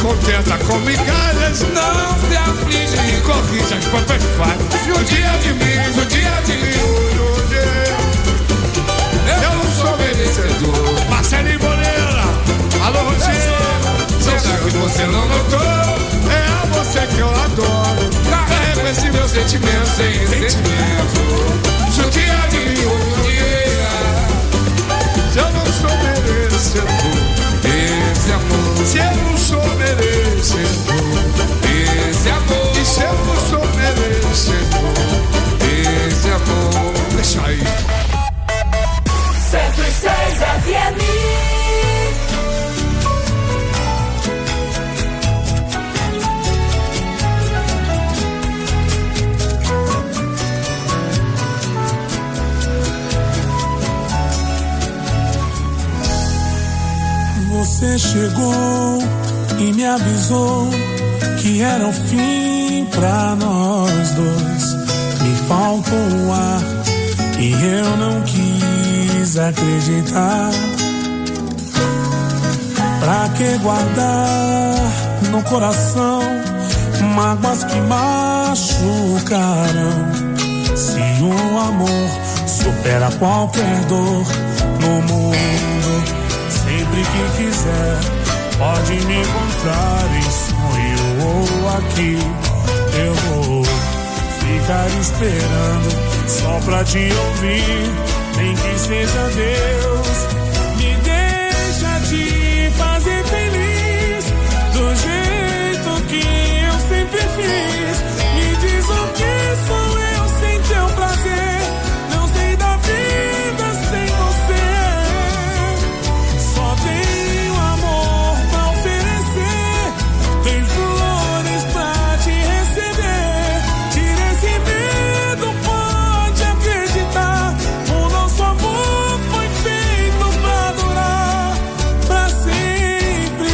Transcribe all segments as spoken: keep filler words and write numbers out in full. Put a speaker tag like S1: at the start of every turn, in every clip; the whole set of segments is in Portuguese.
S1: contenta com migalhas, não se aflige e corrige as próprias falhas. Judia de mim, judia de mim, eu não sou merecedor. Marcelinho Moreira, alô Rogério, será que você não notou? É a você que eu adoro. Carrego esse meu sentimento sem sentimento. Judia de mim, judia. Eu não sou merecedor esse amor. Se eu não sou merecedor esse amor. E se eu não sou merecedor esse amor. Deixa aí.
S2: cento e seis F M.
S3: Você chegou e me avisou que era o fim pra nós dois. Me faltou o ar e eu não quis acreditar. Pra que guardar no coração mágoas que machucaram? Se o amor supera qualquer dor no mundo, sempre que quiser pode me encontrar em sonho ou aqui. Eu vou ficar esperando só pra te ouvir, nem que seja Deus. Me deixa te fazer feliz do jeito que eu sempre fiz. Me diz o que sou eu sem teu prazer. Não sei da vida sem você. Só tenho amor pra oferecer, tem flores pra te receber. Tira esse medo, pode acreditar. O nosso amor foi feito pra durar pra sempre.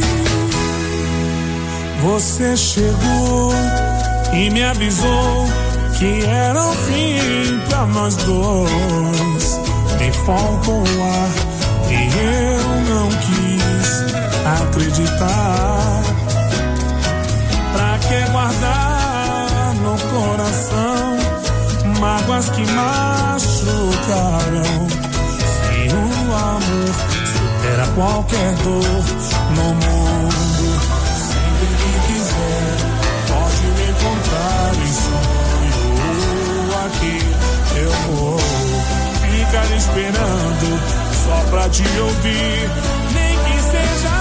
S3: Você chegou e me avisou que era o fim pra nós dois. Me faltou o ar e eu não quis acreditar. Pra que guardar no coração mágoas que machucaram? Se o amor supera qualquer dor no mundo, sempre que quiser pode me encontrar em sonho aqui. Eu vou ficar esperando só pra te ouvir, nem que seja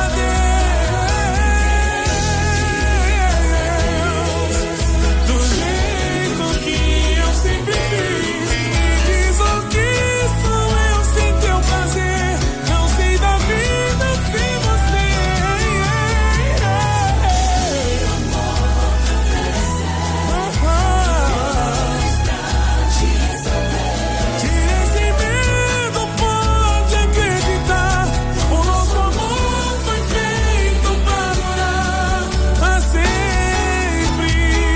S3: Deus, do jeito que eu sempre fiz. Me diz o que sou eu sem teu prazer. Não sei da vida sem você. Tira esse medo, pode acreditar. O nosso amor foi feito pra durar pra sempre.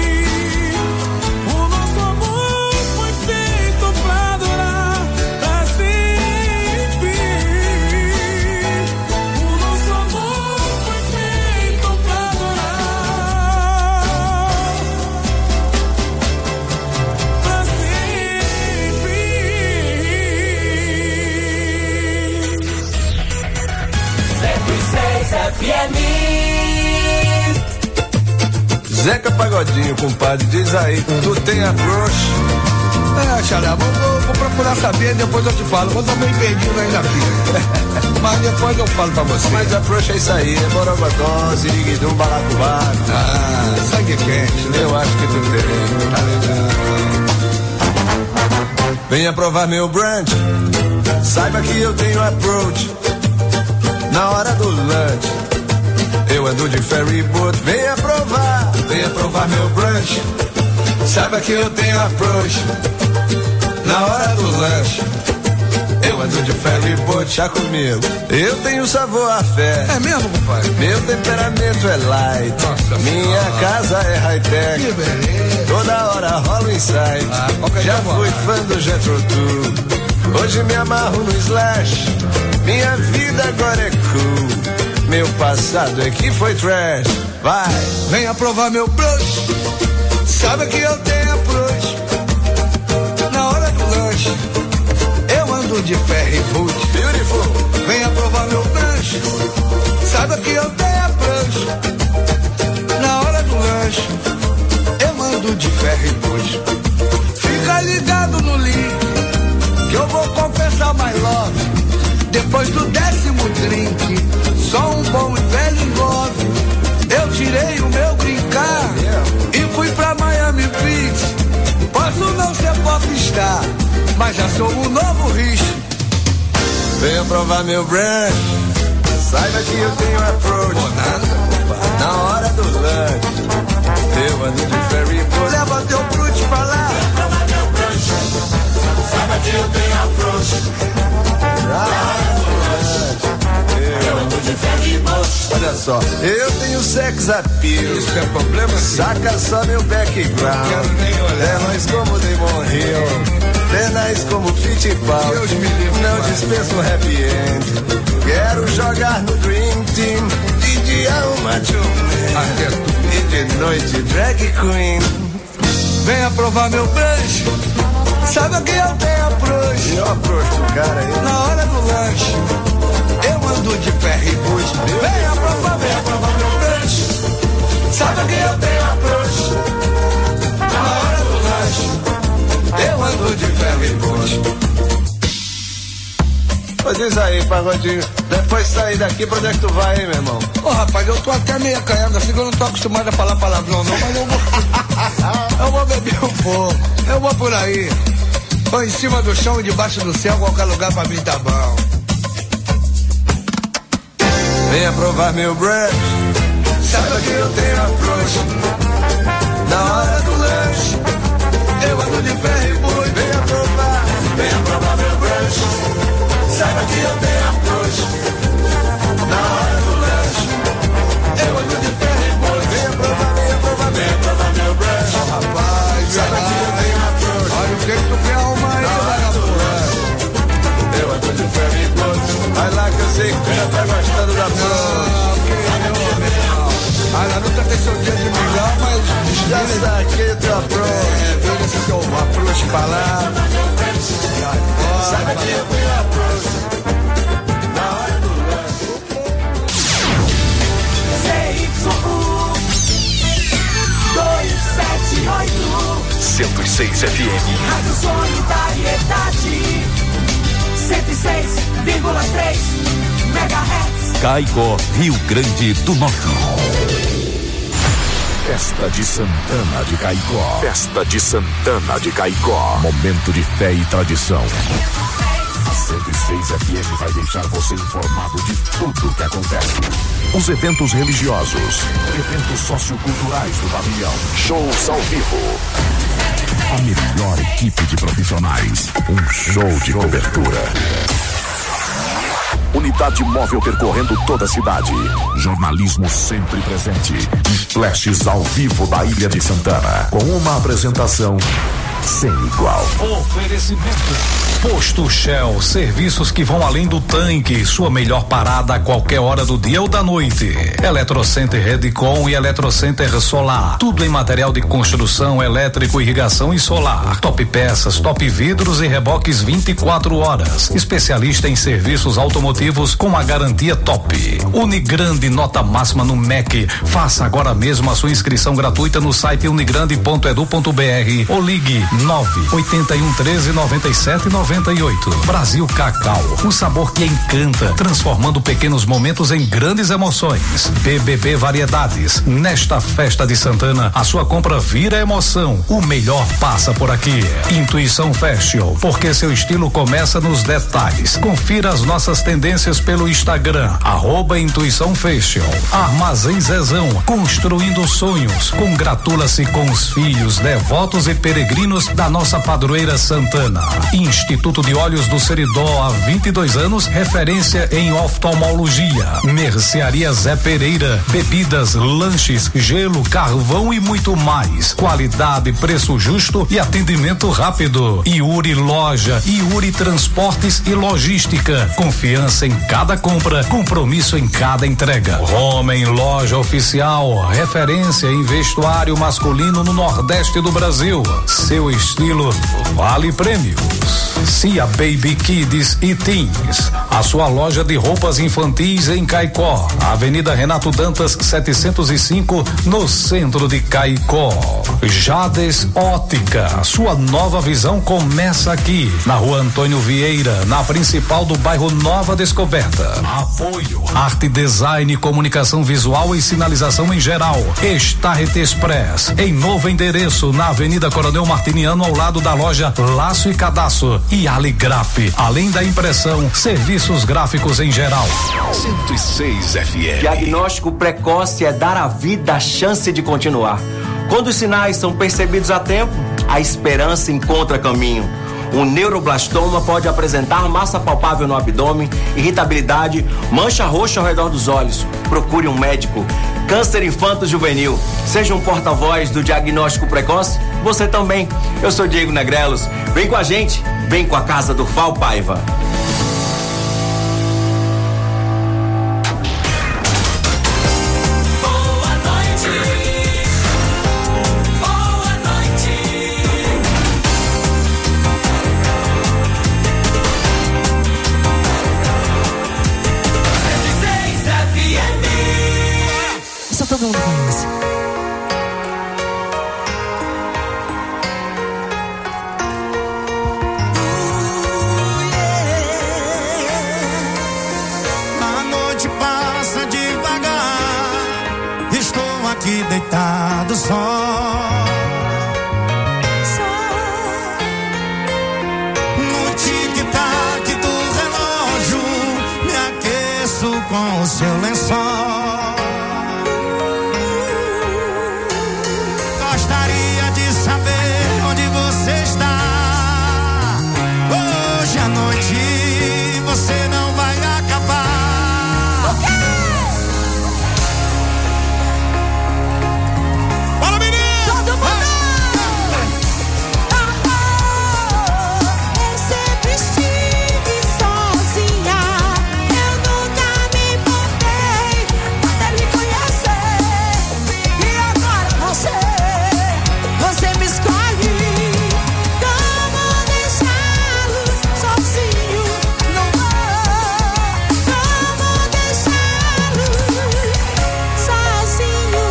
S3: O nosso amor foi feito pra durar pra sempre. O nosso amor foi feito pra durar pra sempre.
S2: cento e seis F M.
S4: Zeca Pagodinho, compadre, diz aí, tu tem a crush?
S5: É, Xará, vou, vou, vou procurar saber, depois eu te falo. Vou dar meio perdido ainda aqui. Mas depois eu falo pra você.
S4: Mas a crush é isso aí, é borogodó, ziriguidum, balacobaco.
S5: Ah, sangue quente, né?
S4: Eu acho que tu tem.
S5: Tá legal.
S4: Venha provar meu brunch, saiba que eu tenho approach. Na hora do lunch, eu ando de ferry boat. Venha provar, venha provar meu brunch, saiba que eu tenho approach. Na hora do lanche, eu ando de ferry boat. Chá comigo, eu tenho sabor a fé.
S5: É mesmo, compadre?
S4: Meu temperamento é light.
S5: Nossa
S4: minha
S5: senhora.
S4: casa é high-tech.
S5: Que beleza.
S4: Toda hora rola um insight.
S5: Ah, qualquer
S4: já
S5: dia
S4: fui
S5: bom.
S4: fã do Jethro Tull. Hoje me amarro no Slash. Minha vida agora é cool. meu passado é que foi trash. Vai,
S5: venha provar meu brush. Sabe que eu tenho approach. Na hora do lanche, eu ando de ferry boot.
S4: Beautiful.
S5: Venha provar meu lanche. Sabe que eu tenho approach. Na hora do lanche, eu ando de ferry boot. Fica ligado no link, que eu vou confessar my love. Depois do décimo drink, só um bom e velho love. Eu tirei o meu brincar e fui pra Miami Beach. Posso não ser popstar, mas já sou o novo Rich.
S4: Venha provar meu brand. Saiba que eu tenho approach. Na hora do lunch, eu ando de ferry boat.
S5: Leva teu brute pra lá.
S2: Venha provar meu brunch. Saiba que eu tenho approach.
S4: Na hora do lunch, eu ando de ferry boat. Olha só, eu tenho sex appeal.
S5: Isso é problema, sim.
S4: Saca só meu background.
S5: Quero nem olhar.
S4: É nós como Damon Hill, é nós como Fittipaldi.
S5: Deus me livre,
S4: não
S5: pai.
S4: dispenso um happy end. Quero jogar no Dream Team. De dia uma tune
S5: Até tu.
S4: e de noite drag queen.
S5: Venha provar meu brunch. Sabe que eu tenho approach.
S4: E eu approach pro cara aí.
S5: Na hora do lanche, eu ando de ferry boot. Venha provar, venha provar meu brunch. Sabe que eu tenho approach. Na hora do lanche, eu ando de ferry boot.
S4: Ô, diz aí, pagodinho, depois de sair daqui, pra onde é que tu vai, hein, meu irmão?
S5: Ô, rapaz, eu tô até meio acanhado assim, que eu não tô acostumado a falar palavrão não, mas eu vou... eu vou beber um pouco, eu vou por aí. Tô em cima do chão e debaixo do céu, qualquer lugar pra mim tá bom.
S4: Venha provar meu brand. Saiba que eu tenho approach. Na hora do lanche, eu ando de ferry boot. Venha provar, venha provar meu brunch. Saiba que eu tenho approach. Na hora do lanche, eu ando de ferry boot. Venha provar, venha provar, venha provar meu brunch.
S5: Rapaz,
S4: Saiba que eu tenho approach.
S5: olha o que que tu quer arrumar aí,
S4: Na hora do lanche, eu ando de ferry boot. Vai lá que eu sei que tu já tá gostando da prova.
S5: A Naruto tem seu dia de milhão, mas
S4: Já saquei o teu approach.
S5: é, vira esse teu approach pra lá.
S4: Saiba que eu tenho approach. Na hora do lanche.
S2: C Y U duzentos e setenta e oito.
S6: cento e seis F M.
S2: Rádio Solidariedade. cento e seis vírgula três megahertz.
S6: Caicó, Rio Grande do Norte. Festa de Santana de Caicó. Festa de Santana de Caicó. Momento de fé e tradição. A cento e seis F M vai deixar você informado de tudo que acontece. Os eventos religiosos, eventos socioculturais do pavilhão, shows ao vivo. A melhor equipe de profissionais. Um show de cobertura. Unidade móvel percorrendo toda a cidade. Jornalismo sempre presente. E flashes ao vivo da Ilha de Santana. Com uma apresentação sem igual.
S7: Oferecimento. Posto Shell, serviços que vão além do tanque, sua melhor parada a qualquer hora do dia ou da noite. Eletrocenter Redcon e Eletrocenter Solar, tudo em material de construção, elétrico, irrigação e solar. Top peças, top vidros e reboques vinte e quatro horas. Especialista em serviços automotivos com a garantia top. Unigrande, nota máxima no M E C. Faça agora mesmo a sua inscrição gratuita no site unigrande ponto edu ponto br ou ligue nove oito um treze noventa e sete noventa e oito. Brasil Cacau, o sabor que encanta, transformando pequenos momentos em grandes emoções. B B B Variedades, nesta festa de Santana, a sua compra vira emoção. O melhor passa por aqui. Intuição Fashion, porque seu estilo começa nos detalhes. Confira as nossas tendências pelo Instagram, arroba Intuição Fashion. Armazém Zezão, construindo sonhos. Congratula-se com os filhos, devotos e peregrinos da nossa padroeira Santana. Instituição Instituto de Olhos do Seridó, há vinte e dois anos, referência em oftalmologia. Mercearia Zé Pereira, bebidas, lanches, gelo, carvão e muito mais. Qualidade, preço justo e atendimento rápido. Iuri Loja, Iuri Transportes e Logística. Confiança em cada compra, compromisso em cada entrega. Homem Loja Oficial, referência em vestuário masculino no Nordeste do Brasil. Seu estilo vale prêmios. Cia Baby Kids e Teens, a sua loja de roupas infantis em Caicó, Avenida Renato Dantas setecentos e cinco, no centro de Caicó. Jades Ótica, sua nova visão começa aqui, na Rua Antônio Vieira, na principal do bairro Nova Descoberta. Apoio Arte Design, Comunicação Visual e Sinalização em geral. Starret Express, em novo endereço, na Avenida Coronel Martiniano, ao lado da loja Laço e Cadastro. E Aligraf, além da impressão, serviços gráficos em geral.
S6: cento e seis F M.
S8: Diagnóstico precoce é dar à vida a chance de continuar. Quando os sinais são percebidos a tempo, a esperança encontra caminho. Um neuroblastoma pode apresentar massa palpável no abdômen, irritabilidade, mancha roxa ao redor dos olhos. Procure um médico. Câncer infanto-juvenil. Seja um porta-voz do diagnóstico precoce, você também. Eu sou Diego Negrelos. Vem com a gente, vem com a Casa do Val Paiva.
S9: Todo mundo conhece.
S10: A noite passa devagar, estou aqui deitado só. No tic-tac do relógio, me aqueço com o seu lençol. Gostaria de saber onde você está. Hoje à noite você não vai acabar. O quê? Fala, menino!
S9: Todo mundo! Amor, eu sempre estive sozinha. Eu nunca me importei até me conhecer. E agora você Você me escolhe. Como deixá-lo sozinho? Não vou. Como deixá-lo sozinho?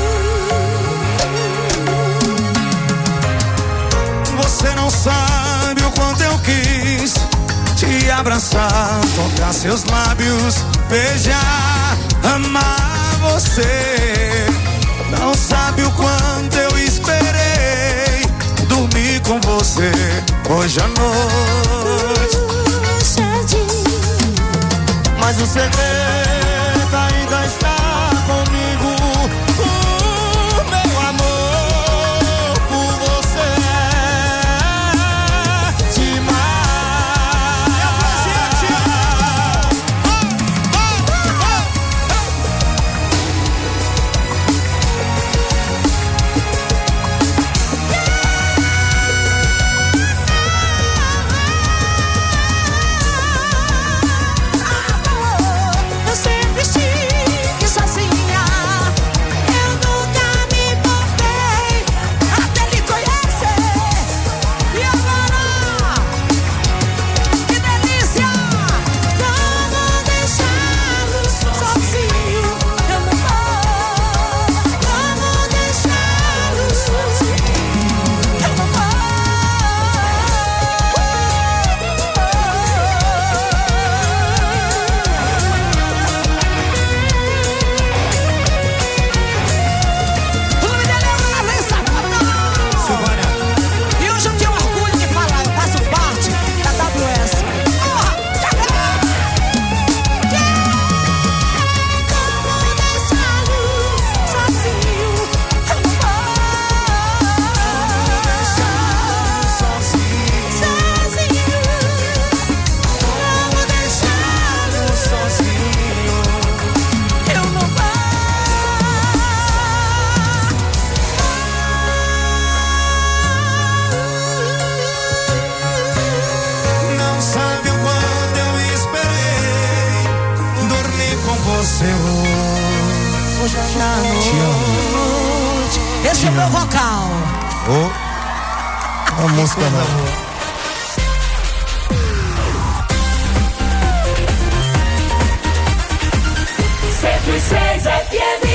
S10: Você não sabe o quanto eu quis te abraçar, tocar seus lábios, beijar, amar você. Não sabe o quanto eu esperei dormir com você hoje à noite. Mas o segredo ainda está comigo. O meu amor por você é demais.
S9: Eu
S10: Ô, oh, a música não.
S9: cento e seis F M.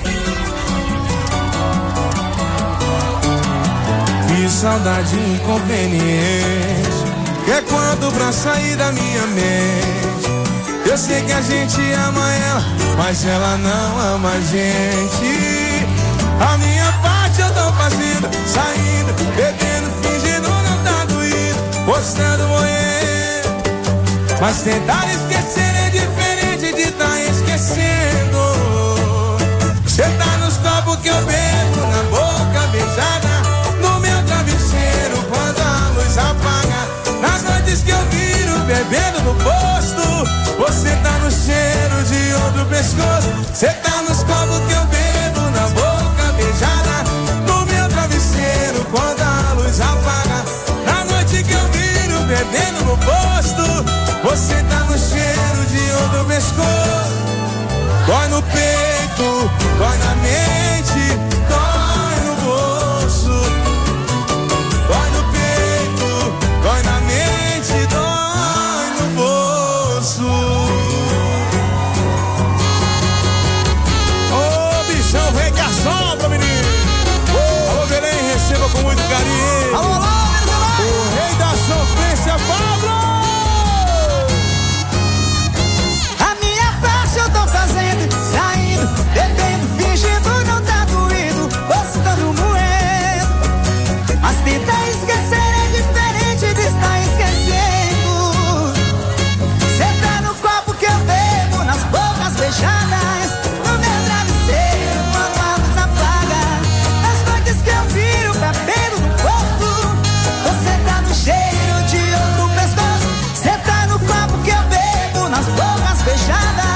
S1: Que saudade inconveniente, que é quando pra sair da minha mente. Eu sei que a gente ama ela, mas ela não ama a gente. A minha parte eu tô fazendo, saindo, bebendo, fingindo não tá doído, postando morrendo. Mas tentar esquecer é diferente de tá esquecendo. Cê tá nos copos que eu bebo, na boca beijada, no meu travesseiro quando a luz apaga. Nas noites que eu viro bebendo no posto, você tá no cheiro de outro pescoço. Cê tá nos copos que eu bebo, na boca beijada, no meu travesseiro quando a luz apaga. Na noite que eu viro bebendo no posto, você tá no cheiro de outro pescoço. Dói no peito, dói na mente, dói no bolso. Dói no peito, dói na mente, dói no bolso. Ô, bichão, vem que assopra, menino. Uh! Alô, Belém, receba com muito carinho.
S9: Alô, alô,
S1: o rei da sofrência, Pablo.
S9: Eu tô fazendo, saindo, bebendo, fingindo não tá doído, postando moendo. Mas tentar esquecer é diferente de estar esquecendo. Cê tá no copo que eu bebo, nas bocas beijadas, no meu travesseiro quando a luz apaga. Nas noites que eu viro bebendo no posto, você tá no cheiro de outro pescoço. Cê tá no copo que eu bebo, nas bocas beijadas,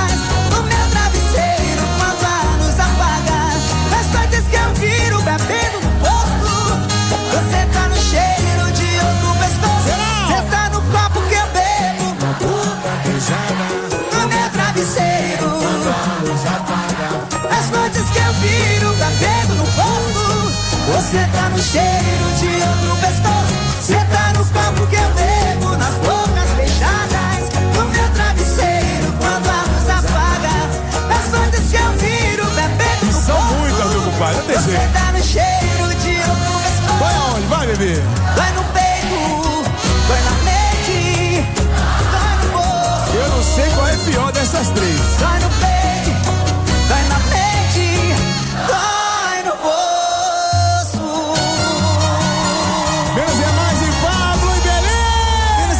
S9: bebendo no posto, você tá no cheiro de outro pescoço. Você tá no copo que eu bebo, na boca beijada, no meu travesseiro, quando a luz apaga. As noites que eu viro bebendo no posto, você tá no cheiro de outro pescoço. Você tá no copo que eu bebo, nas bocas beijadas, no meu travesseiro, quando a luz apaga. As noites que eu viro bebendo no posto,
S1: são muitas, meu compadre, eu
S9: você tá no cheiro de outro pescoço.
S1: Vai aonde? Vai, bebê.
S9: Vai no peito, vai na mente, vai no bolso.
S1: Eu não sei qual é a pior dessas três.
S9: Vai no peito, vai na mente, vai no bolso.
S1: Menos é mais em Pablo e Belém.
S9: Menos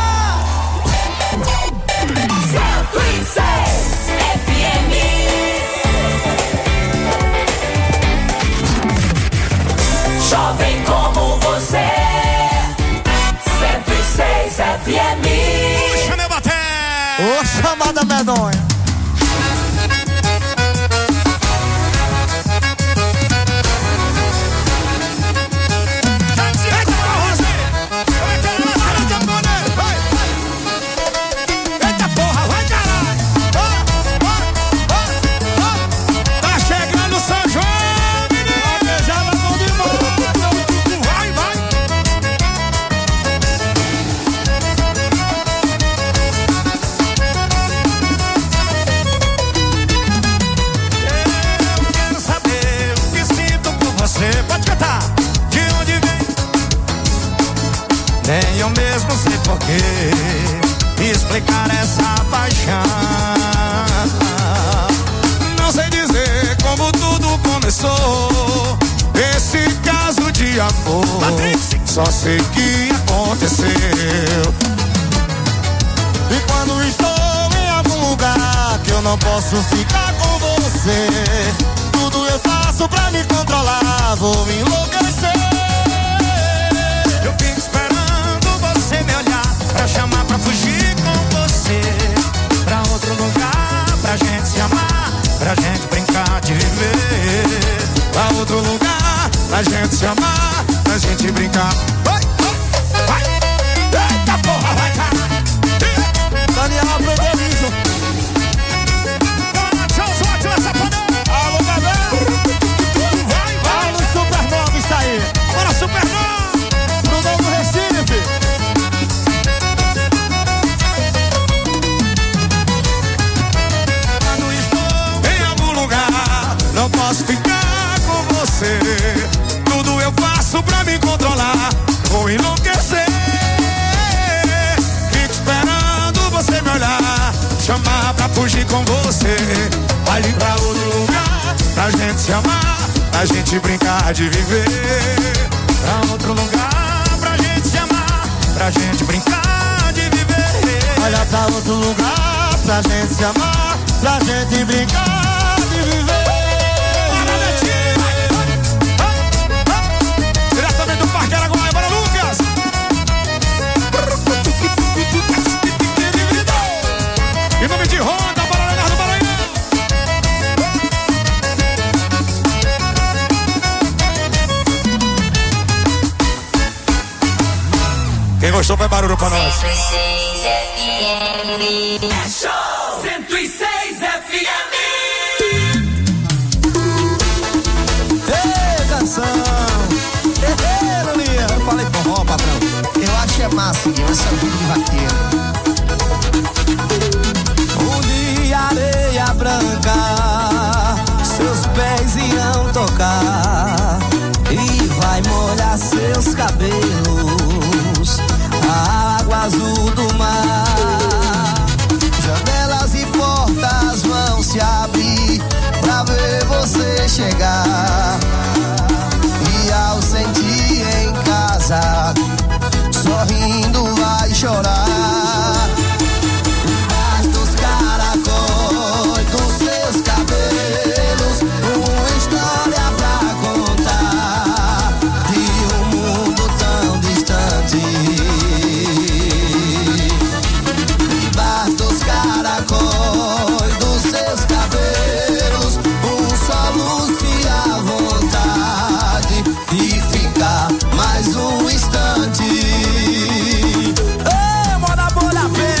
S9: é mais. cento e seis F M. Jovem como você, cento e seis F M.
S10: Puxa, meu baté!
S9: Ô, chamada medonha.
S10: Eita porra, vai caralho! Tá chegando São João! Pode cantar. De onde vem? Nem eu mesmo sei porquê explicar essa paixão. Não sei dizer como tudo começou, esse caso de amor. Só sei que aconteceu. E quando estou em algum lugar que eu não posso ficar com você, tudo eu faço pra me controlar, vou me enlouquecer. Eu fico esperando você me olhar, pra chamar pra fugir com você, pra outro lugar, pra gente se amar, pra gente brincar de viver. Pra outro lugar, pra gente se amar, pra gente brincar. Vai, vai, eita porra, vai, cara. Daniel aprendeu isso. Alô, galera. Vai, vai, no Supernova está aí. Bora fugir com você. Vai ir pra outro lugar, pra gente se amar, pra gente brincar de viver. Pra outro lugar, pra gente se amar, pra gente brincar de viver.
S11: Olha pra outro lugar, pra gente se amar, pra gente brincar de viver.
S10: Bora, Netinho! Diretamente do Parque Araguaia, bora, Lucas! Em nome de Honda, bora, Leonardo Maranhão! Quem gostou faz barulho pra nós.
S2: cento e seis F M.
S11: Ei, canção! Ei, Lulinha! Eu falei forró, patrão. Eu acho é massa, Guilherme, essa vida de vaqueiro. Um dia areia branca, seus pés irão tocar e vai molhar seus cabelos, a água azul do mar. Janelas e portas vão se abrir pra ver você chegar. E ao sentir em casa, sorrindo vai chorar. Mas dos caracóis dos seus cabelos, uma história pra contar de um mundo tão distante. Debaixo dos caracóis dos seus cabelos, um solo se à vontade de ficar mais um instante. Ei, moda bolha pé.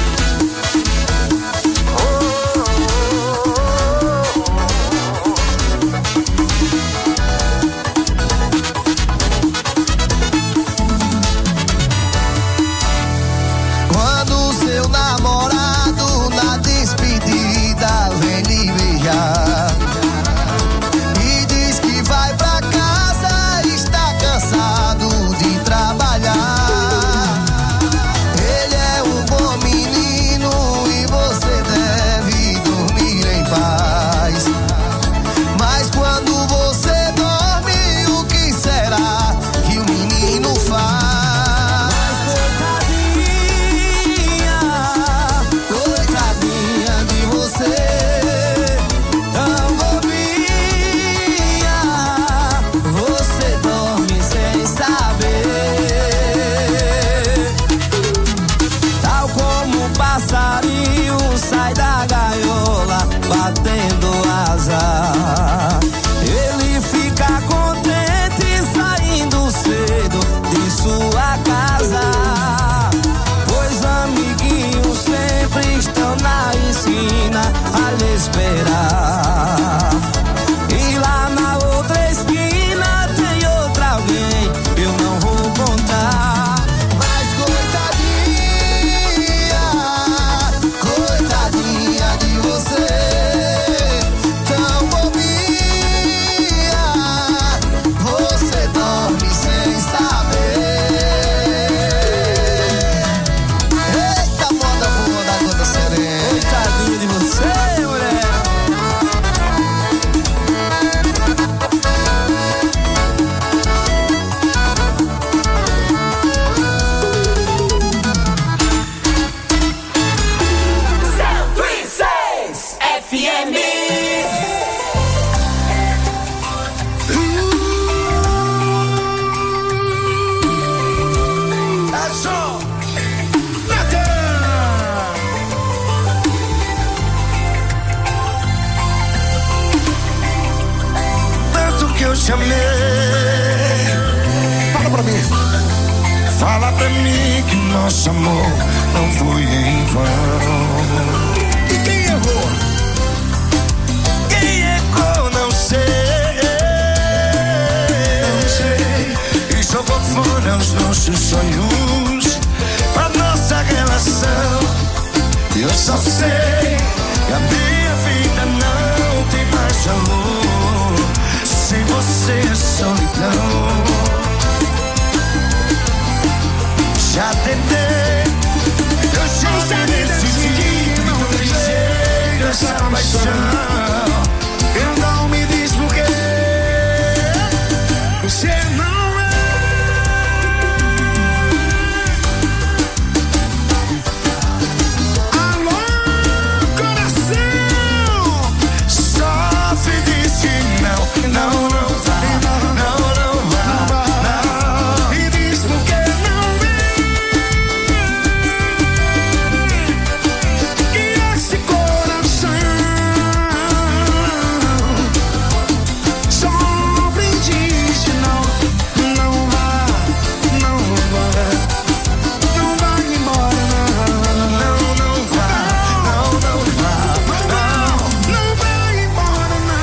S11: Quando seu namorado na despedida vem lhe beijar e diz que vai pra casa, está cansado de trabalhar. Ele é um bom menino e você deve dormir em paz. Mas quando você dorme, o que será que o menino faz? Coitadinha de você, tão bobinha, você dorme sem saber. Tal como um passarinho sai da gaiola batendo asa, ele fica contente saindo cedo de sua casa. Pois amiguinhos sempre estão na esquina a lhe esperar. E lá na outra esquina tem outra alguém, eu não vou contar. Mas coitadinha, coitadinha de você, tão bobinha, você dorme sem saber. Eita, moda boa da gota serena. Coitadinha de você, mulher.
S2: cento e seis F M.
S10: Tanto que eu te amei. Fala pra mim. Fala pra mim que nosso amor não foi em vão. E quem errou? Quem errou, não sei. Não sei. E jogou fora os nossos sonhos, a nossa relação. Eu só sei que a minha vida não tem mais valor sem você, é solidão. Já tentei, eu já me decidi, não tem jeito. paixão. Então me diz por quê você não não, não vai, não, não vai, não. E diz por que não vem. Que esse coração sofre disso, não, não vai, não vai, não vai embora, não, não, não vai, não, não vai, não, não vai embora, não.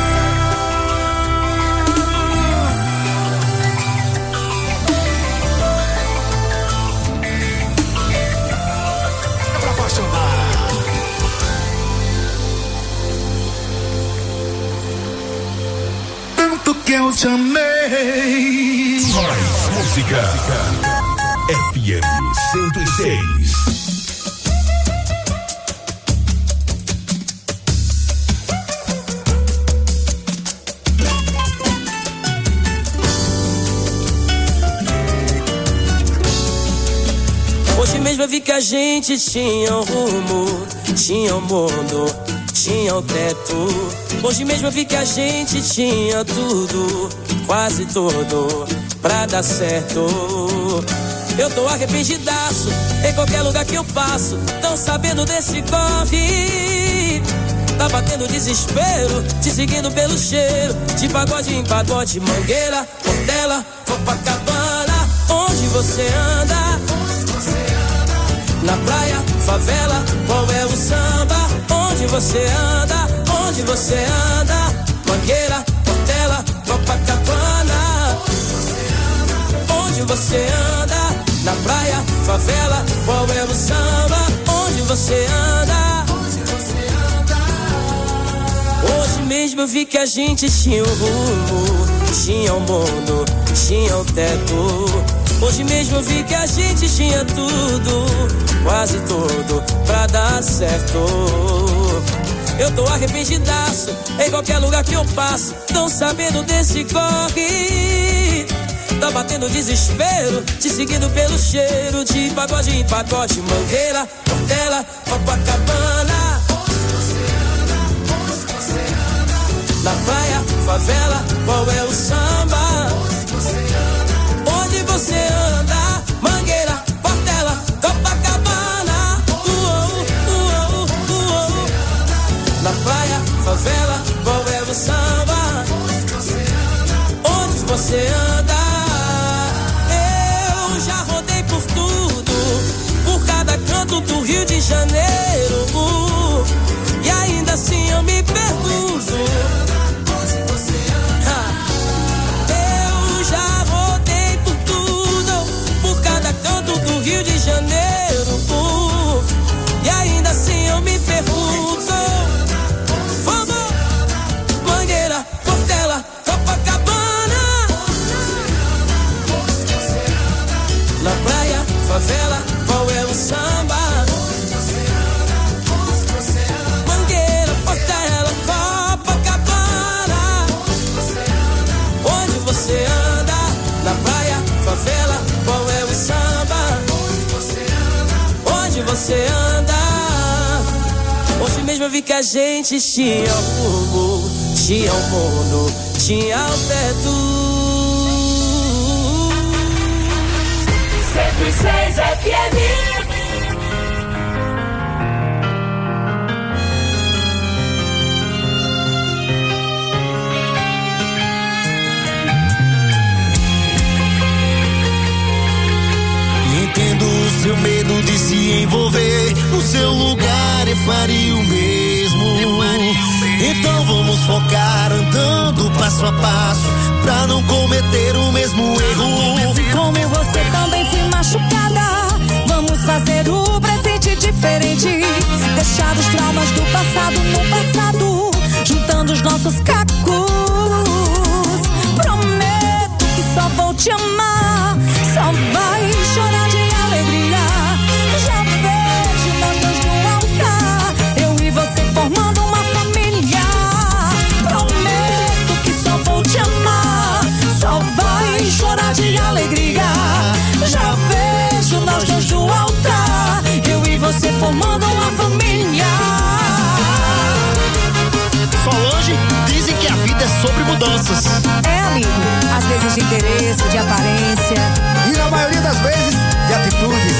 S10: Tanto que eu te amei.
S6: Mais música. F M cento e seis.
S12: Hoje mesmo eu vi que a gente tinha um rumo, tinha um mundo, tinha um teto. Hoje mesmo eu vi que a gente tinha tudo, quase tudo, pra dar certo. Eu tô arrependidaço, em qualquer lugar que eu passo, tão sabendo desse corre. Tá batendo desespero, te seguindo pelo cheiro, de pagode em pagode, Mangueira, Portela, Copacabana. Onde você anda? Na praia, favela, qual é o samba? Onde você anda? Onde você anda? Mangueira, Portela, Copacabana. Onde você anda? Na praia, favela, qual é o samba? Onde você anda? Hoje mesmo eu vi que a gente tinha um rumo, tinha um mundo, tinha um teto. Hoje mesmo eu vi que a gente tinha tudo, quase tudo, pra dar certo. Eu tô arrependidaço, em qualquer lugar que eu passo, tão sabendo desse corre. Tá batendo desespero, te seguindo pelo cheiro, de pagode em pagode, Mangueira, Portela, Copacabana. Na praia, favela, qual é o samba? Onde você anda? Mangueira, Portela, Copacabana. Uou, uou, uou. Na praia, favela, qual é o samba? Onde você anda? Eu já rodei por tudo, por cada canto do Rio de Janeiro, e ainda assim eu me pergunto. Eu já rodei por tudo, por cada canto do Rio de Janeiro, e ainda assim eu me pergunto. Vamos! Mangueira, Portela, Copacabana. Na praia, favela, qual é o samba? Mangueira, Portela, Copacabana. Onde você anda? Na praia, favela, qual é o samba? Onde você anda? Hoje mesmo eu vi que a gente tinha rumo, tinha o mundo, tinha o teto.
S13: cento e seis F M.
S14: Entendo o seu medo de se envolver. No seu lugar eu faria o mesmo. Então vamos focar andando passo a passo, pra não cometer o mesmo erro.
S15: Como você também fui machucada, vamos fazer o presente diferente. Deixar os traumas do passado no passado, juntando os nossos cacos. Prometo que só vou te amar, só vai chorar de alegria. Já vejo nós dois no altar, eu e você formando uma
S11: de atitudes.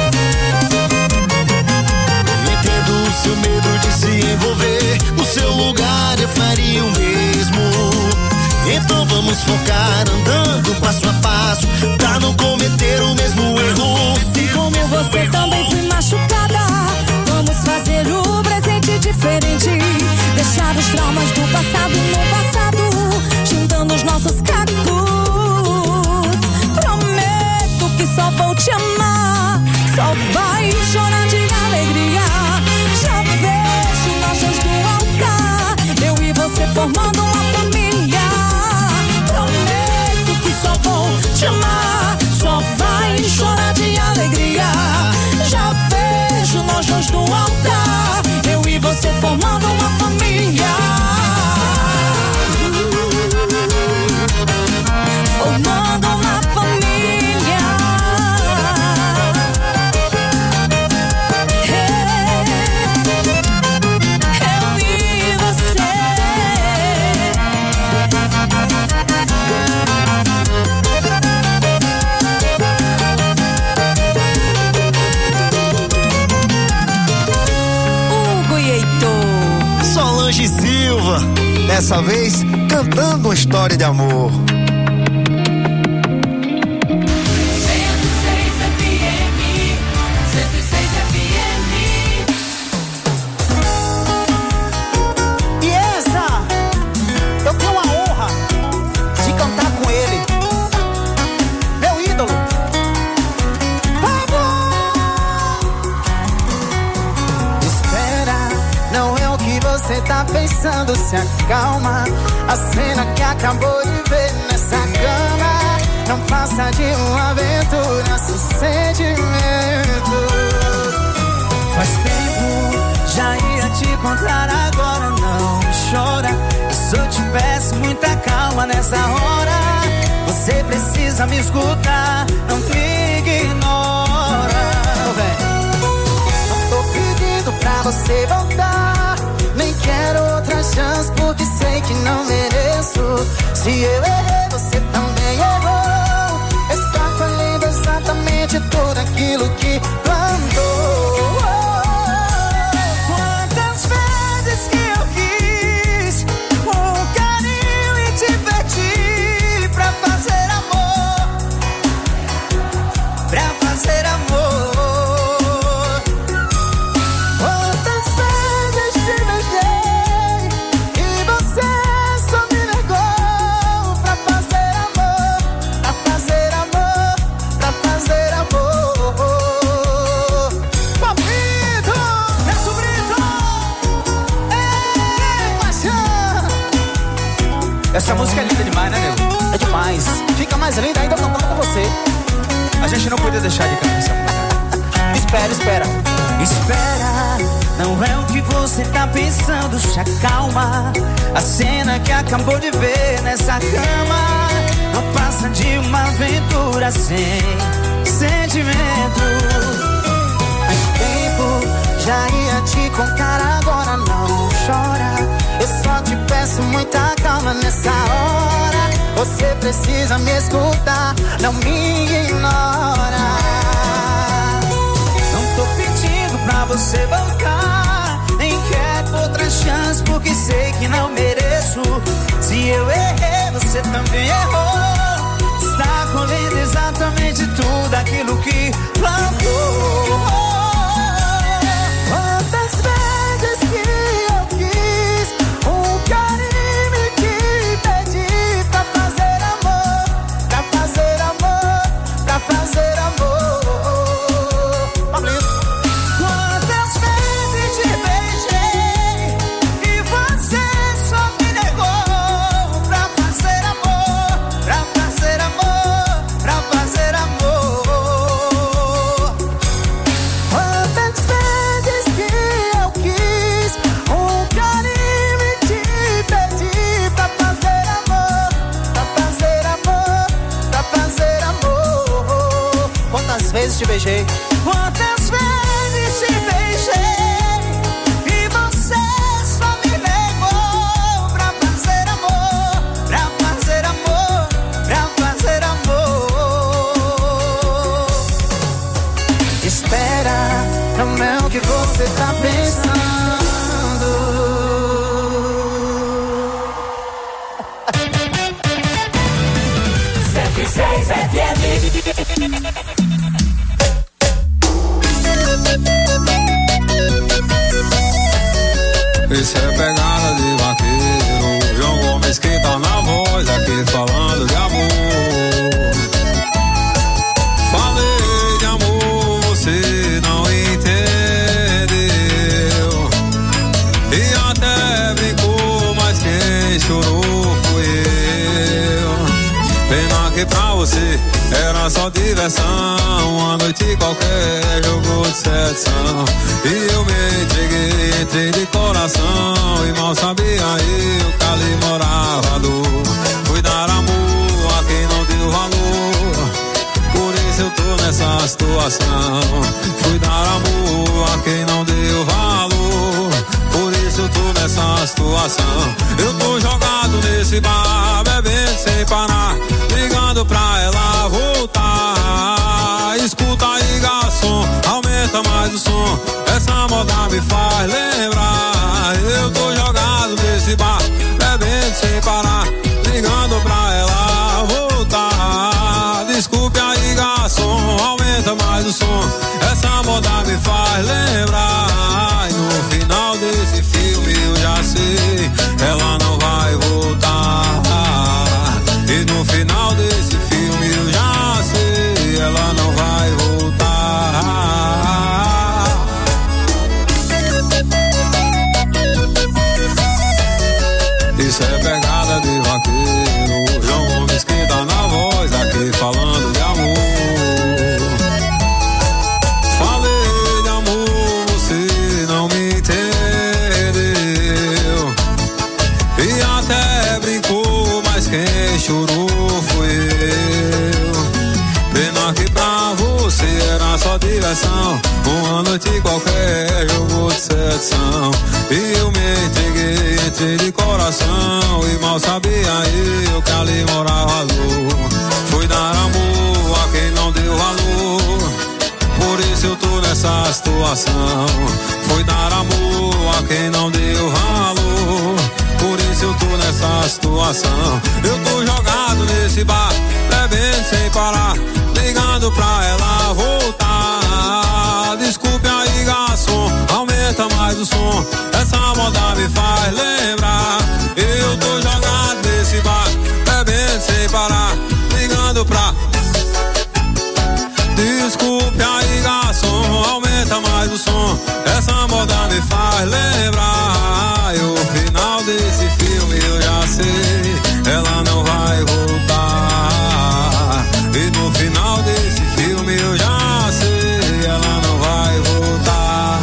S14: Entendo o seu medo de se envolver. No seu lugar eu faria o mesmo. Então vamos focar andando passo a passo pra não cometer o mesmo erro.
S15: Assim como eu, você também fui machucada. Vamos fazer o presente diferente. Deixar os traumas do passado no passado, juntando os nossos cacos. Prometo que só vou te amar, só vai chorar de alegria. Já vejo nós dois no altar, eu e você formando uma família. Prometo que só vou te amar, só vai chorar de alegria. Já vejo nós dois no altar, eu e você formando uma família. Formando uma família. Eu e você. Hugo e Heitor.
S11: Solange Silva, dessa vez cantando uma história de amor.
S9: E essa, eu tenho a honra de cantar com ele, meu ídolo. Espera, não é o que você tá pensando, se acalma. A cena que acabou de ver nessa cama não passa de uma aventura sem sentimento. Faz tempo, já ia te contar, agora não chora. Eu só te peço muita calma nessa hora. Você precisa me escutar, não me ignora. Não tô pedindo pra você voltar, nem quero outra chance porque sei que não mereço. Se eu errei, você também errou. Está colhendo exatamente tudo aquilo que plantou. Quantas vezes que eu quis um carinho e te pedi pra fazer amor, pra fazer amor. Quantas vezes te beijei e você só me negou pra fazer amor, pra fazer amor, pra fazer amor. Papito, Neto Brito, ei, paixão. Essa música é linda demais, né, meu? É demais. Fica mais linda ainda cantando com você. A gente não podia deixar de cantar essa música. Espera, espera. Espera, não é o que você tá pensando, se acalma. A cena que acabou de ver nessa cama não passa de uma aventura sem sentimento. Faz tempo, já ia te contar, agora não chora. Eu só te peço muita calma nessa hora. Você precisa me escutar, não me ignora. Não tô pedindo pra você voltar, nem quero outra chance porque sei que não mereço. Se eu errei, você também errou. Está colhendo exatamente tudo aquilo que plantou. Quantas vezes que eu quis um carinho e te pedi pra fazer amor, pra fazer amor, pra fazer amor. Quantas vezes te beijei e você só me negou pra fazer amor, pra fazer amor, pra fazer amor. Quantas vezes que eu quis um carinho e te pedi pra fazer amor, pra fazer amor, pra fazer amor. Quantas vezes te beijei? Quantas vezes te beijei e você só me negou pra fazer amor, pra fazer amor, pra fazer amor.
S13: e seis F M.
S16: Isso é pegada de vaqueiro, João Gomes que tá na voz aqui falando de amor. Falei de amor, você não entendeu, e até brincou, mas quem chorou foi eu. Pena que pra você era só diversão, uma noite qualquer jogou de sedução, e eu me entreguei, entrei de coração, e mal sabia eu que ali morava a dor. Fui dar amor a quem não deu valor, por isso eu tô nessa situação. Fui dar amor a quem não deu valor, por isso eu tô nessa situação. Eu tô jogado nesse bar, bebendo sem parar, ligando pra ela voltar. Escuta aí, garçom, aumenta mais o som, essa moda me faz lembrar. Eu tô jogado nesse bar, bebendo sem parar, ligando pra ela voltar. Desculpe aí, garçom, aumenta mais o som, essa moda me faz lembrar. E no final desse filme eu já sei, ela não vai voltar. E no final desse filme eu já sei, ela não vai voltar. Isso é pegada de vaqueiro, João Gomes que tá na voz aqui falando de amor. Falei de amor, você não me entendeu, e até brincou, mas quem chorou foi eu. Pena que pra você era só diversão, uma noite qualquer jogou de sedução, e eu me entreguei, entrei de coração, e mal sabia eu que ali morava a dor. Fui dar amor a quem não deu valor, por isso eu tô nessa situação. Fui dar amor a quem não deu valor, por isso eu tô nessa situação. Eu tô jogado nesse bar, bebendo sem parar, ligando pra ela voltar. Desculpe aí, garçom, aumenta mais o som, essa moda me faz lembrar. Eu tô jogado nesse bar, bebendo sem parar, ligando pra... Desculpe aí, garçom, aumenta mais o som, essa moda me faz lembrar. E o final desse filme eu já sei, ela não vai voltar. E no final desse filme eu já sei, ela não vai voltar.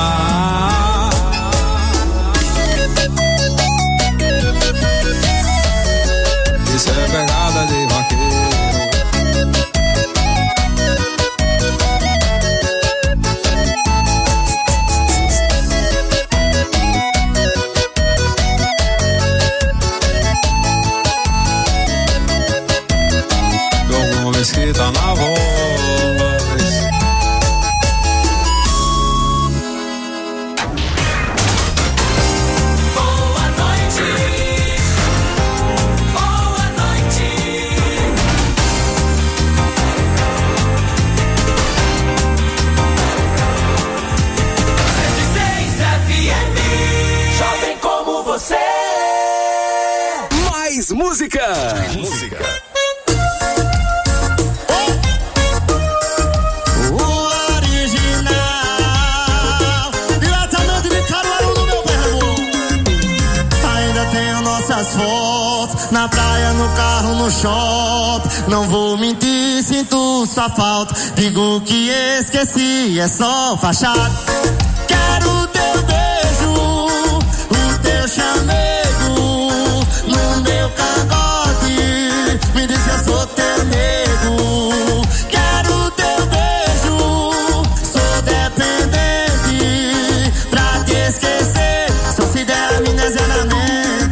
S16: Isso é pegada de vaqueiro. Que tá na voz.
S13: Boa noite. Boa noite. cento e seis F M. Jovem como você.
S17: Mais música.
S13: Mais música.
S14: Fotos na praia, no carro, no shopping. Não vou mentir, sinto sua falta. Digo que esqueci, é só fachada. Quero teu beijo, o teu chamego no meu cangote. Me diz que eu sou teu nego. Quero teu beijo, sou dependente. Pra te esquecer, só se der amnésia na mente.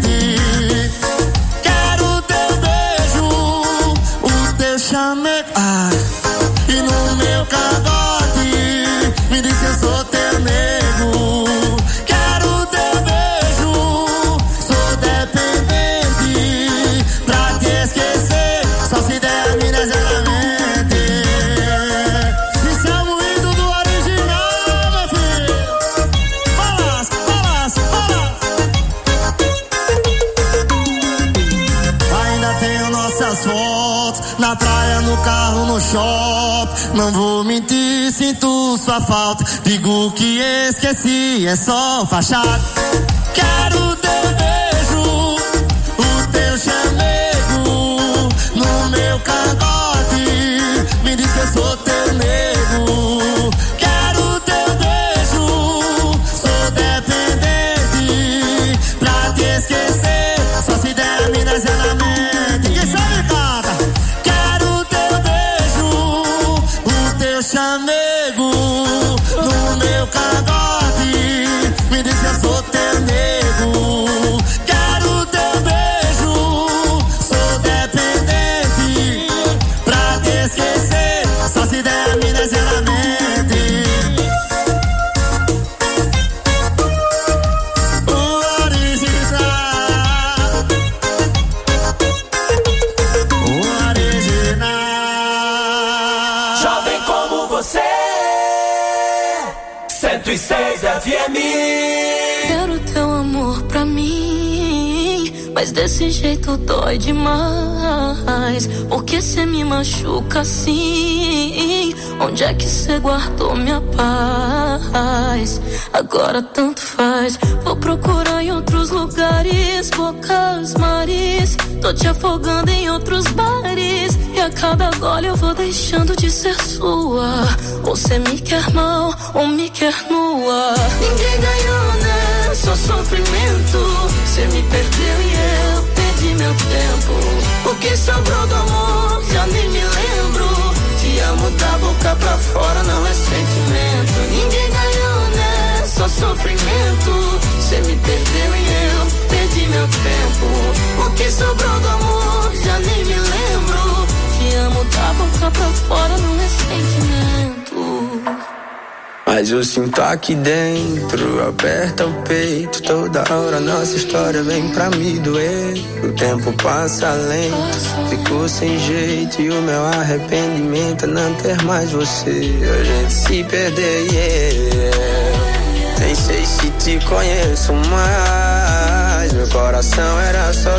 S14: Ah, e no meu cangote me diz que eu sou teu nego. Quero teu beijo, sou dependente. Pra te esquecer, só se der a minha fotos, na praia, no carro, no shopping. Não vou mentir, sinto sua falta. Digo que esqueci, é só fachada. Quero teu beijo, o teu chamego no meu cangote. Me diz que eu sou teu nego. Quero teu beijo, sou dependente. Pra te esquecer, só se der Minas é na mente. Quem sabe canta. Quero teu beijo, o teu chamego no meu cangote. Me diz que eu sou teu nego. Quero teu beijo, sou dependente. Pra te esquecer, só se der Minas é na mente. O original, o original.
S13: Jovem como você, cento e seis F M.
S17: Quero teu amor pra mim, mas desse jeito dói demais. Porque cê me machuca assim? Onde é que cê guardou minha paz? Agora tanto faz. Vou procurar em outros lugares, bocas, mares. Tô te afogando em outros bares. E a cada gole eu vou deixando de ser sua. Ou cê me quer mal, ou me quer nua. Ninguém ganhou, né? Só sofrimento. Cê me perdeu e eu perdi meu tempo. O que sobrou do amor, já nem me lembro. Te amo da boca pra fora, não é sentimento. Ninguém ganhou, né? Só sofrimento. Cê me perdeu e eu perdi meu tempo. O que sobrou do amor, já nem me lembro. Te amo da boca pra fora, não é sentimento.
S18: Mas eu sinto aqui dentro, aperta o peito. Toda hora nossa história vem pra me doer. O tempo passa lento, ficou sem jeito. E o meu arrependimento é não ter mais você. A gente se perder, yeah. Nem sei se te conheço mais. Meu coração era só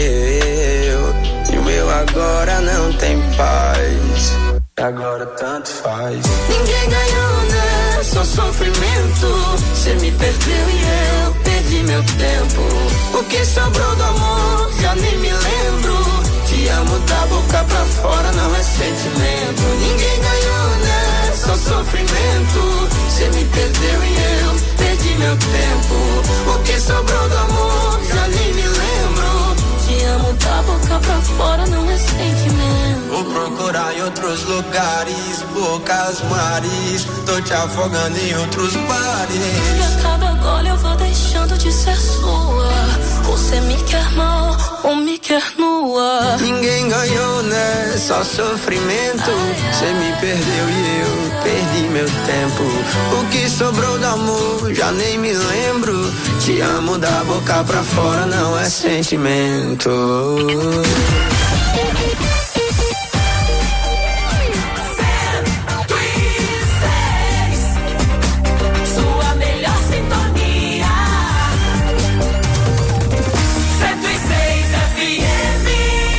S18: teu. E o meu agora não tem paz. Agora tanto faz.
S17: Ninguém ganhou, né? Só sofrimento. Cê me perdeu e eu perdi meu tempo. O que sobrou do amor, já nem me lembro. Te amo da boca pra fora, não é sentimento. Ninguém ganhou, né? Só sofrimento. Cê me perdeu e eu perdi meu tempo. O que sobrou do amor, já nem me lembro. Te amo da boca pra fora, não é sentimento.
S18: Vou procurar em outros lugares, bocas, mares. Tô te afogando em outros bares.
S17: E a cada gole eu vou deixando de ser sua. Ou cê me quer mal, ou me quer nua.
S18: Ninguém ganhou, né? Só sofrimento. Cê me perdeu e eu perdi meu tempo. O que sobrou do amor, já nem me lembro. Te amo da boca pra fora, não é sentimento.
S13: Sua melhor sintonia, cento e seis F M.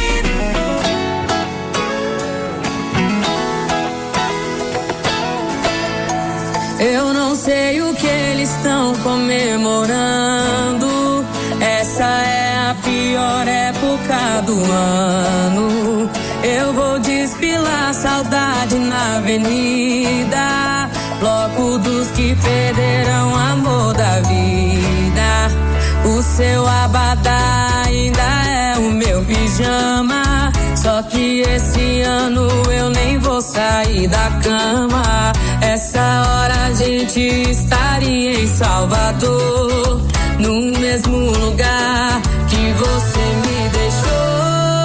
S15: Eu não sei o que eles estão comemorando. Essa é a pior época do ano. Eu vou desfilar saudade na avenida. Bloco dos que perderam o amor da vida. O seu abadá ainda é o meu pijama. Só que esse ano eu nem vou sair da cama. Essa hora a gente estaria em Salvador, no mesmo lugar que você me deixou.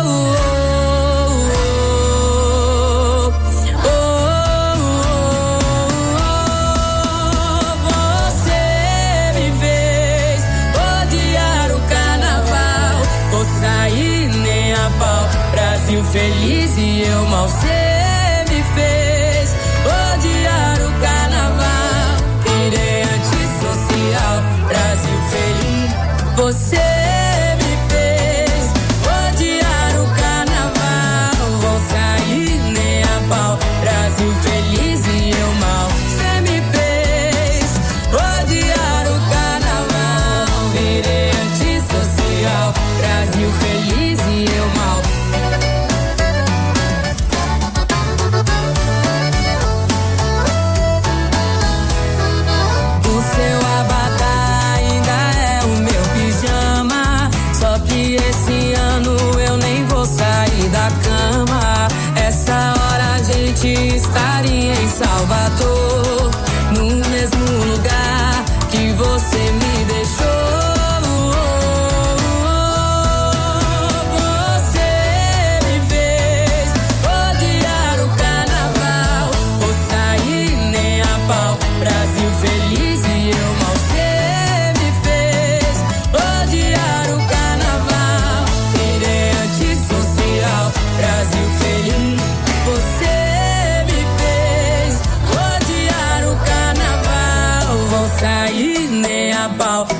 S15: Você me fez odiar o carnaval. Vou sair nem a pau. Brasil feliz e eu mal. Você me fez odiar o carnaval. Virei antissocial. Brasil feliz. Você me fez odiar o carnaval.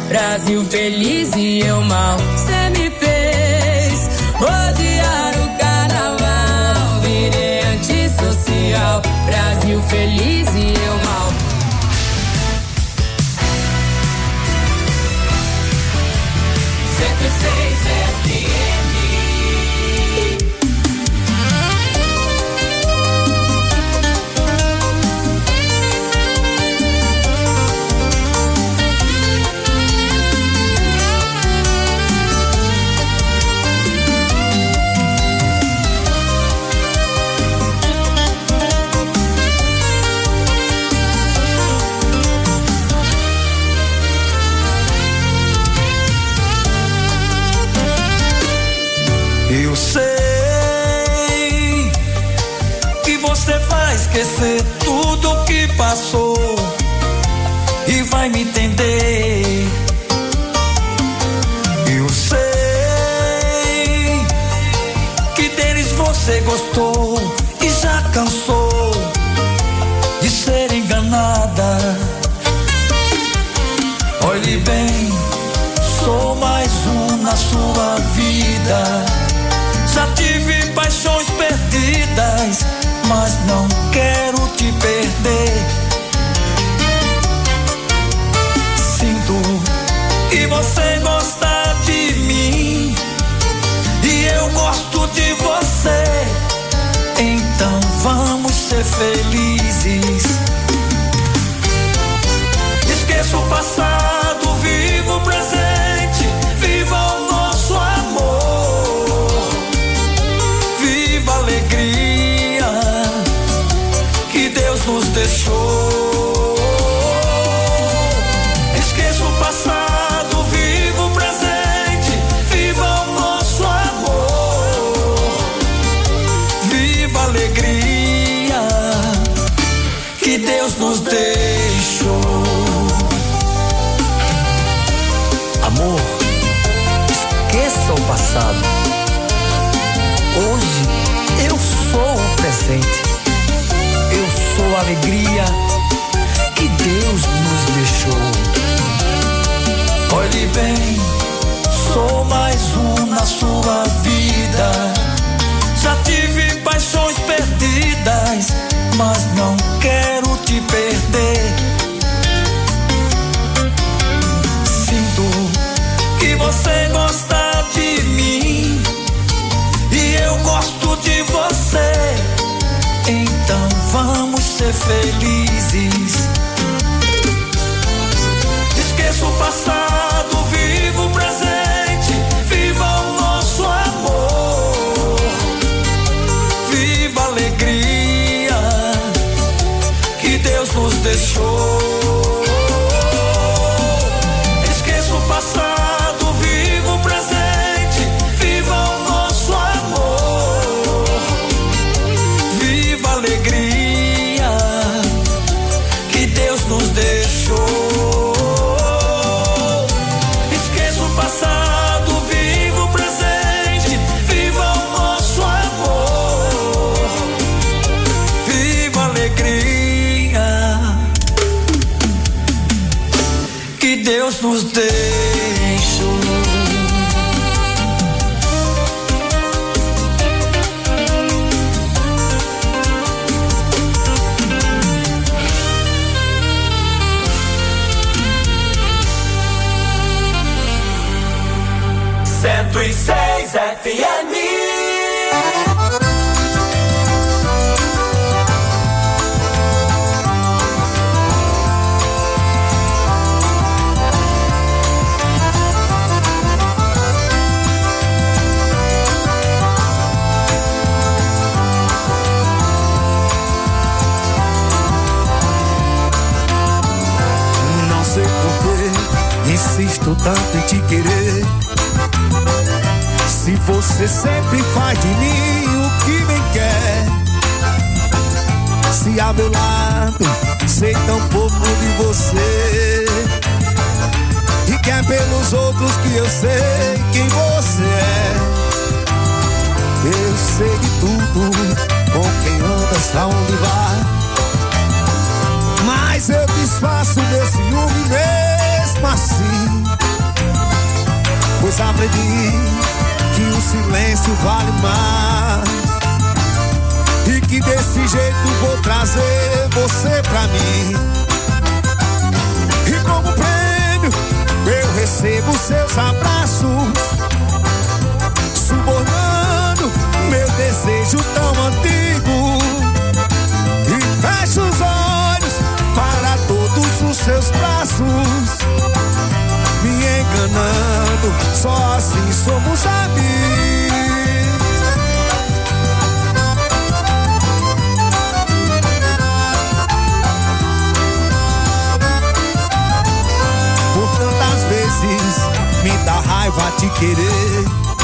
S15: Brasil feliz e eu mal. Cê me fez odiar o carnaval, virei antissocial. Brasil feliz e eu mal. cento e seis F M.
S5: Eu sei que você vai esquecer tudo que passou e vai me entender. Eu sei que deles você gostou e já cansou de ser enganada. Olhe bem, sou mais um na sua vida. Já tive paixões perdidas, mas não quero te perder. Sinto que você gosta de mim e eu gosto de você. Então vamos ser felizes. Esqueça o passado, viva o presente, viva o nosso amor. Viva a alegria que Deus nos deixou. Esqueça o passado, viva o presente, viva o nosso amor. Viva a alegria que Deus nos deixou. Amor, esqueça o passado. Hoje eu sou o presente. Eu sou a alegria que Deus nos deixou. Olhe bem, sou mais um na sua vida. Já tive paixões perdidas, mas não quero te perder. Sinto que você gosta de mim e eu gosto de você. Então vamos ser felizes. Esqueça o passado, viva o presente, viva o nosso amor. Viva a alegria que Deus nos deixou. Esqueça o passado, viva o presente, viva o nosso amor. Viva a alegria que Deus nos deixou. Esqueça o passado, viva o presente, viva o nosso amor. Viva a alegria que Deus nos deixou.
S13: cento e seis F M.
S5: Não sei porquê insisto tanto em te querer. Se você sempre faz de mim o que bem quer. Se a meu lado sei tão pouco de você e quer pelos outros que eu sei quem você é. Eu sei de tudo, com quem andas, aonde vai, mas eu disfarço meu ciúme mesmo assim.
S10: aprendi que o silêncio vale mais e que desse jeito vou trazer você pra mim. E como prêmio eu recebo seus abraços, subornando meu desejo tão antigo, e fecho os olhos para todos os seus braços, me enganando, só assim somos amigos. Por tantas vezes me dá raiva te querer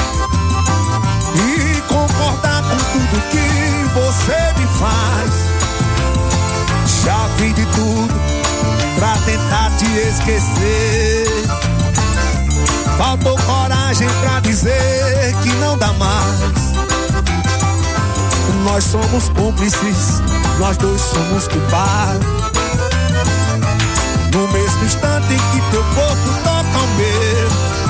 S10: e concordar com tudo que você me faz. Já vi de tudo pra tentar te esquecer, faltou coragem pra dizer que não dá mais. Nós somos cúmplices, nós dois somos culpados. No mesmo instante em que teu corpo toca o meu,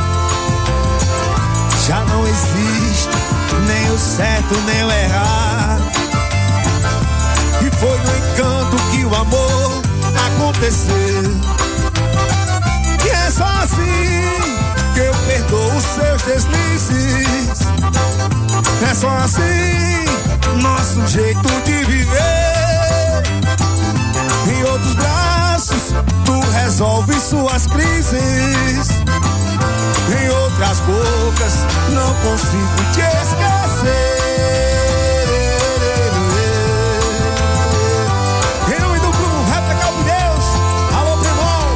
S10: já não existe nem o certo nem o errado. E foi no encanto que o amor aconteceu. E é só assim que eu perdoo os seus deslizes. É só assim nosso jeito de viver. Em outros braços tu resolve suas crises, em outras bocas não consigo te esquecer. Em nome do grupo Rap da Calma de Deus, alô Primol,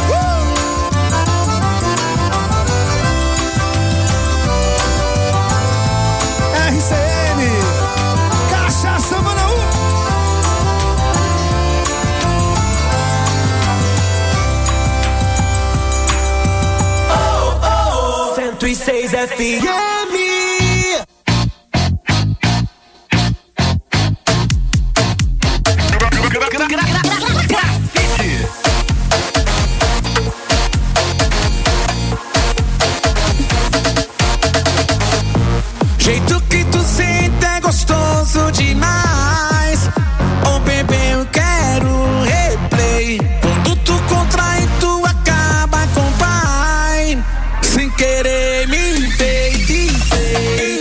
S10: uh! R C N, Cachaça Manaú.
S13: cento e seis F M.
S10: Jeito que tu sente é gostoso demais. Oh bebê, eu quero replay. Quando tu contrai, tu acaba com pai. Sem querer me enfeitiçei.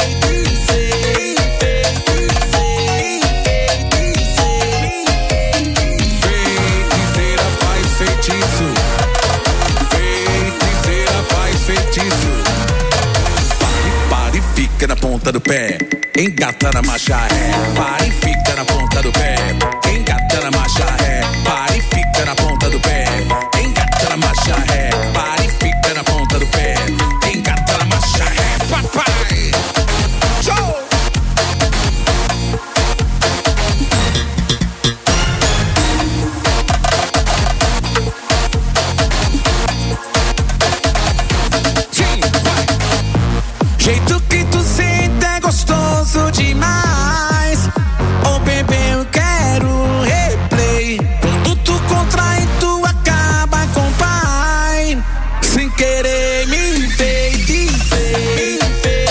S10: Feiticeira faz feitiço. Feiticeira faz feitiço. Pare, pare, fica na ponta do pé. Engata na marcha ré. Pare, fica na ponta do pé. Engata na marcha ré. Pare, fica na ponta do pé. Engata na marcha ré. Pare, fica na ponta do pé. Engata na marcha ré, papai. Show! Sim, vai. Jeito que tu sente é gostoso demais. Oh bebê, eu quero replay. Quando tu contrai, tu acaba com pai. Sem querer me enfeitiçei.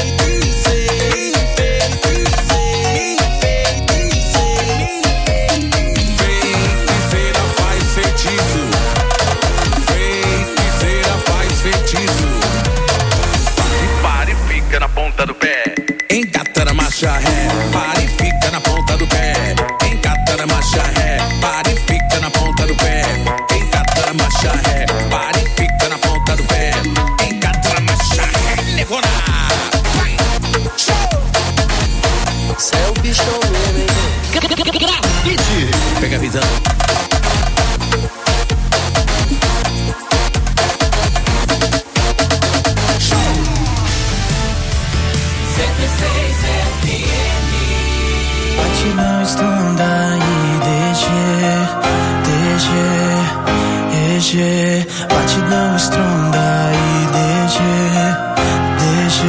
S10: Feiticeira faz feitiço. Feiticeira faz feitiço. Pare, pare, fica na ponta do pé. Engata na marcha ré. Pare, fica na ponta do pé. Engata na marcha ré. Pare, fica na ponta do pé. Engata na marcha ré. Pare, fica na ponta do pé. Engata na marcha ré. Levou na. Vai. Show.
S11: Cê é o bichão mesmo, hein?
S10: Grafite. Pega a visão.
S13: cento e seis F M.
S19: Batidão estronda e D G, D G, E G. Batidão estronda e D G, D G.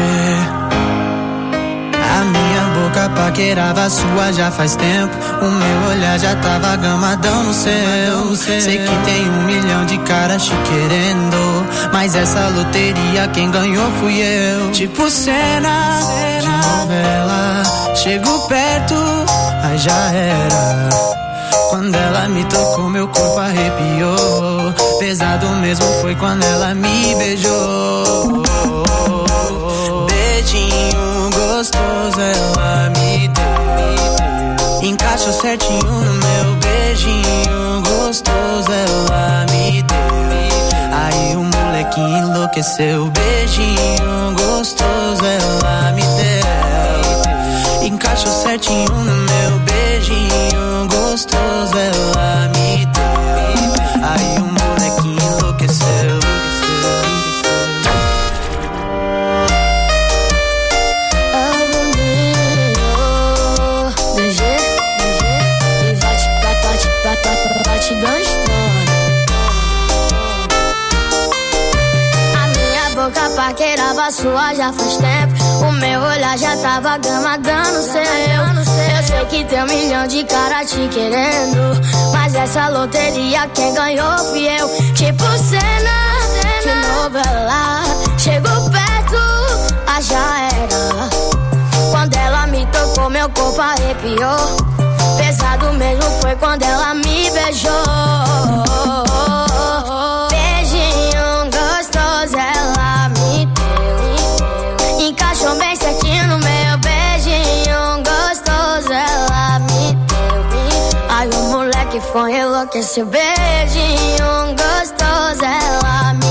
S19: A minha boca paquerava a sua já faz tempo. O meu olhar já tava gamadão no céu. Sei que tem um milhão de caras te querendo, mas Mas essa loteria quem ganhou fui eu. Tipo cena, cena de novela. Chego perto, aí já era. Quando ela me tocou, meu corpo arrepiou. Pesado mesmo foi quando ela me beijou. Beijinho gostoso ela me deu. Encaixou certinho no meu beijinho gostoso ela me deu. Aí o molequinho enlouqueceu. Beijinho gostoso ela me deu. Encaixou certinho no meu beijinho gostoso ela me deu. Aí o molequinho enlouqueceu.
S17: Te gostando. A minha boca paquerava sua já faz tempo. O meu olhar já tava gamadando o seu. Eu sei que tem um milhão de cara te querendo, mas essa loteria quem ganhou fui eu. Tipo cena de novela. Chegou perto, ah, já era. Quando ela me tocou, meu corpo arrepiou. Pesado mesmo foi quando ela me beijou. Beijinho gostoso ela me deu. Encaixou bem certinho no meu beijinho gostoso ela me deu. Aí o moleque foi enlouqueceu. Beijinho gostoso ela me